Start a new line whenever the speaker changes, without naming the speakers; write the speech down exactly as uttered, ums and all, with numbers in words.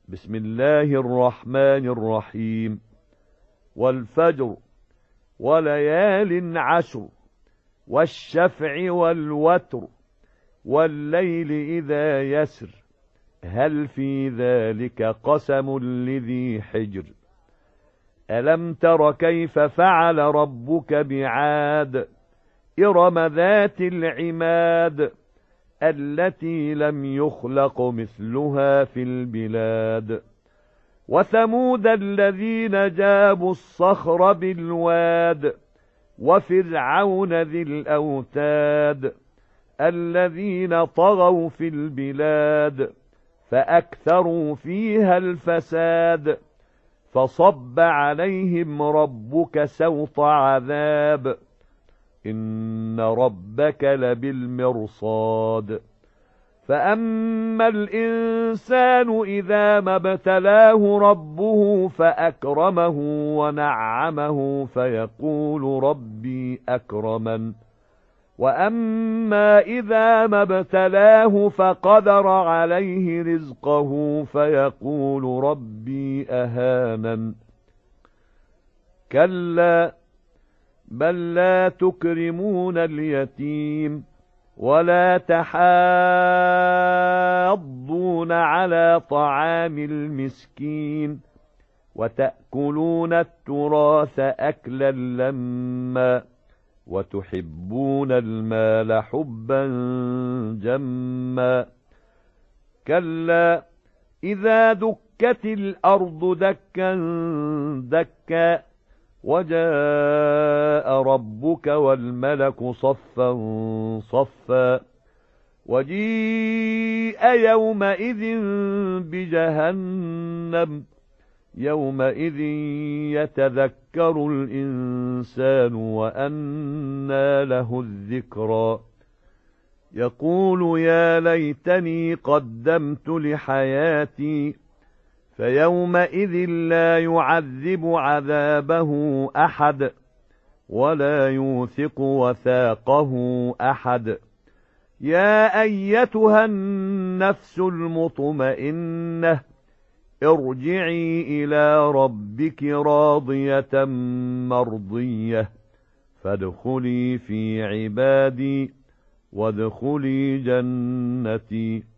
بسم الله الرحمن الرحيم. والفجر وليال عشر والشفع والوتر والليل إذا يسر هل في ذلك قسم لذي حجر ألم تر كيف فعل ربك بعاد إرم ذات العماد التي لم يخلق مثلها في البلاد وثمود الذين جابوا الصخر بالواد وفرعون ذي الأوتاد الذين طغوا في البلاد فأكثروا فيها الفساد فصب عليهم ربك سوط عذاب إن ربك لبالمرصاد فأما الإنسان إذا ما ابتلاه ربه فأكرمه ونعمه فيقول ربي أكرمن وأما إذا ما ابتلاه فقدر عليه رزقه فيقول ربي أهانن كلا بل لا تكرمون اليتيم ولا تحاضون على طعام المسكين وتأكلون التراث أكلا لما وتحبون المال حبا جما كلا إذا دكت الأرض دكا دكا وجاء ربك والملك صفا صفا وجيء يومئذ بجهنم يومئذ يتذكر الإنسان وأنى له الذكرى يقول يا ليتني قدمت لحياتي فيومئذ لا يعذب عذابه أحد ولا يوثق وثاقه أحد يا أيتها النفس المطمئنة ارجعي إلى ربك راضية مرضية فادخلي في عبادي وادخلي جنتي.